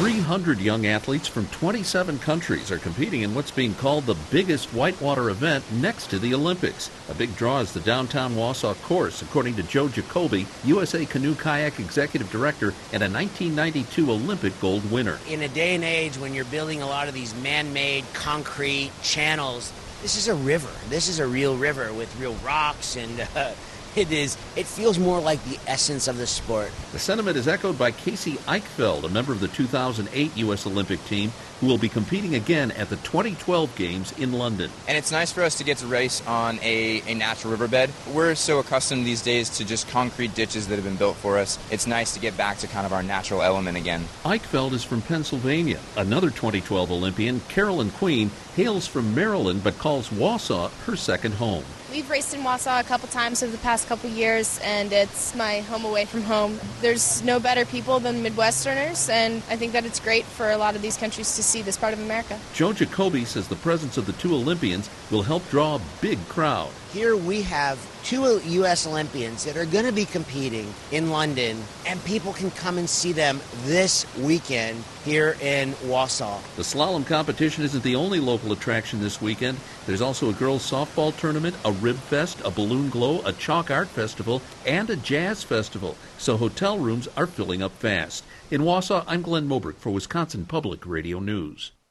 300 young athletes from 27 countries are competing in what's being called the biggest whitewater event next to the Olympics. A big draw is the downtown Wausau course, according to Joe Jacoby, USA Canoe Kayak Executive Director and a 1992 Olympic gold winner. In a day and age when you're building a lot of these man-made concrete channels, this is a river. This is a real river with real rocks, and it feels more like the essence of the sport. The sentiment is echoed by Casey Eichfeld, a member of the 2008 U.S. Olympic team, who will be competing again at the 2012 Games in London. And it's nice for us to get to race on a natural riverbed. We're so accustomed these days to just concrete ditches that have been built for us. It's nice to get back to kind of our natural element again. Eichfeld is from Pennsylvania. Another 2012 Olympian, Carolyn Queen, hails from Maryland but calls Wausau her second home. We've raced in Wausau a couple times over the past couple years, and it's my home away from home. There's no better people than Midwesterners, and I think that it's great for a lot of these countries to see this part of America. Joe Jacoby says the presence of the two Olympians will help draw a big crowd. Here we have two U.S. Olympians that are going to be competing in London, and people can come and see them this weekend here in Wausau. The slalom competition isn't the only local attraction this weekend. There's also a girls' softball tournament, a rib fest, a balloon glow, a chalk art festival, and a jazz festival. So hotel rooms are filling up fast. In Wausau, I'm Glenn Mobrick for Wisconsin Public Radio News.